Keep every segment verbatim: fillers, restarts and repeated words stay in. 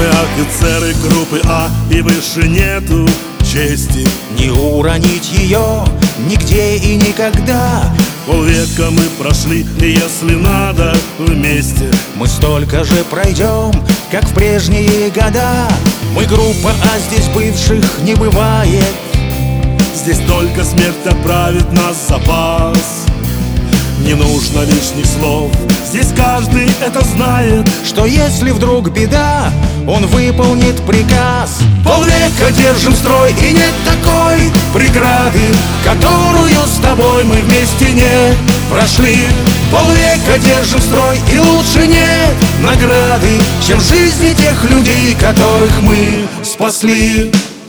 Мы офицеры группы А, и выше нету чести. Не уронить ее нигде и никогда. Полвека мы прошли, и если надо, вместе Мы столько же пройдем, как в прежние года. Мы группа А, здесь бывших не бывает. Здесь только смерть отправит нас в запас. Не нужно лишних слов, здесь каждый это знает, что если вдруг беда, он выполнит приказ. Полвека держим строй, и нет такой преграды, которую с тобой мы вместе не прошли. Полвека держим строй, и лучше нет награды, чем жизни тех людей, которых мы спасли.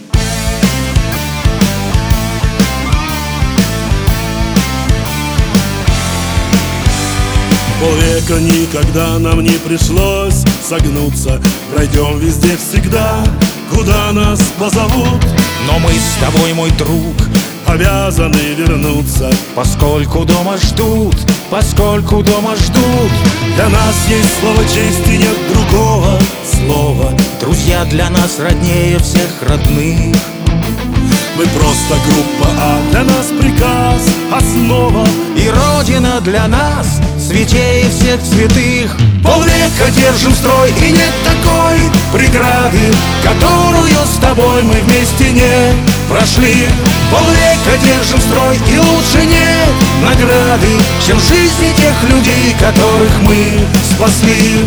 Полвека никогда нам не пришлось согнуться. Пройдем везде всегда, куда нас позовут. Но мы с тобой, мой друг, обязаны вернуться, поскольку дома ждут, поскольку дома ждут. Для нас есть слово чести, нет другого слова. Друзья для нас роднее всех родных. Мы просто группа А, для нас приказ основа. И Родина для нас святее всех святых. Полвека держим строй, и нет такой преграды, которую с тобой мы вместе не прошли. Полвека держим строй, и лучше нет награды, чем жизни тех людей, которых мы спасли.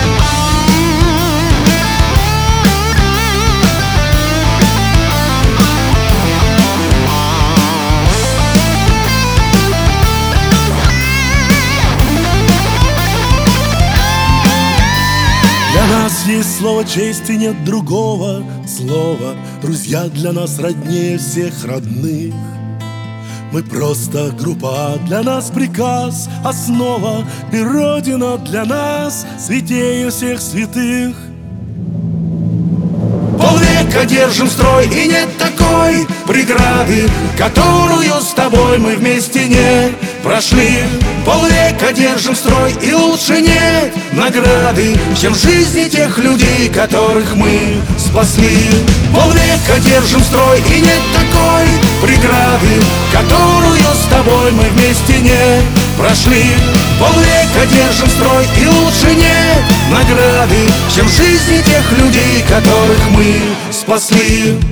Для нас есть слово чести, нет другого слова. Друзья для нас роднее всех родных. Мы просто группа А, для нас приказ основа. И Родина для нас святее всех святых. Полвека держим строй, и нет такой преграды, которую с тобой мы вместе не прошли. Полвека держим строй, и лучше нет награды, чем жизни тех людей, которых мы спасли. Полвека держим строй, и нет такой преграды, которую с тобой мы вместе не прошли. Полвека держим строй, и лучше нет награды, чем жизни тех людей, которых мы спасли.